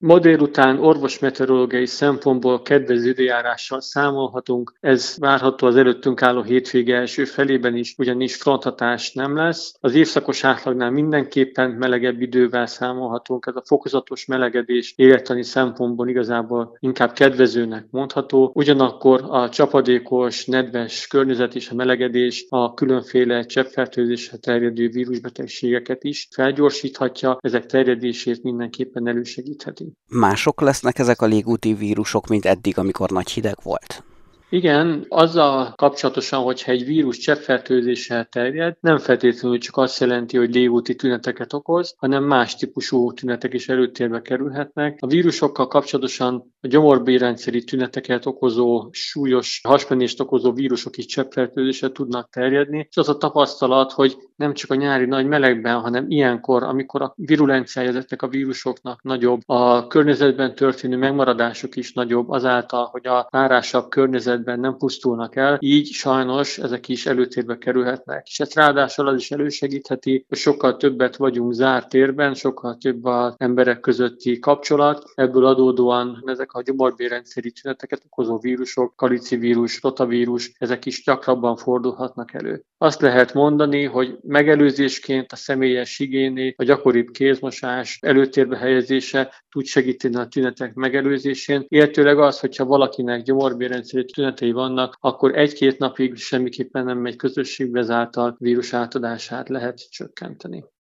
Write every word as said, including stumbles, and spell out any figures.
Ma délután orvosmeteorológiai szempontból kedvező időjárással számolhatunk. Ez várható az előttünk álló hétvége első felében is, ugyanis fronthatás nem lesz. Az évszakos átlagnál mindenképpen melegebb idővel számolhatunk. Ez a fokozatos melegedés élettani szempontból igazából inkább kedvezőnek mondható. Ugyanakkor a csapadékos, nedves környezet és a melegedés a különféle cseppfertőzésre terjedő vírusbetegségeket is felgyorsíthatja, ezek terjedését mindenképpen elősegítheti. Mások lesznek ezek a légúti vírusok, mint eddig, amikor nagy hideg volt? Igen, azzal kapcsolatosan, hogyha egy vírus cseppfertőzéssel terjed, nem feltétlenül csak azt jelenti, hogy légúti tüneteket okoz, hanem más típusú tünetek is előtérbe kerülhetnek. A vírusokkal kapcsolatosan a gyomorbélrendszeri tüneteket okozó, súlyos hasmenést okozó vírusok is cseppfertőzéssel tudnak terjedni, és az a tapasztalat, hogy nem csak a nyári nagy melegben, hanem ilyenkor, amikor a virulenciája ezeknek a vírusoknak nagyobb, a környezetben történő megmaradások is nagyobb, azáltal, hogy a párásabb környezetben nem pusztulnak el, így sajnos ezek is előtérbe kerülhetnek. És ezt ráadásul az is elősegítheti, hogy sokkal többet vagyunk zárt térben, sokkal több az emberek közötti kapcsolat, ebből adódóan ezek a gyomorbélrendszeri tüneteket okozó vírusok, kalicivírus, rotavírus, ezek is gyakrabban fordulhatnak elő. Azt lehet mondani, hogy megelőzésként a személyes higiéné, a gyakoribb kézmosás előtérbe helyezése tud segíteni a tünetek megelőzésén. Illetőleg az, hogyha valakinek gyomorbélrendszeri tünetei vannak, akkor egy-két napig semmiképpen nem megy közösségbe, ezáltal vírus átadását lehet csökkenteni.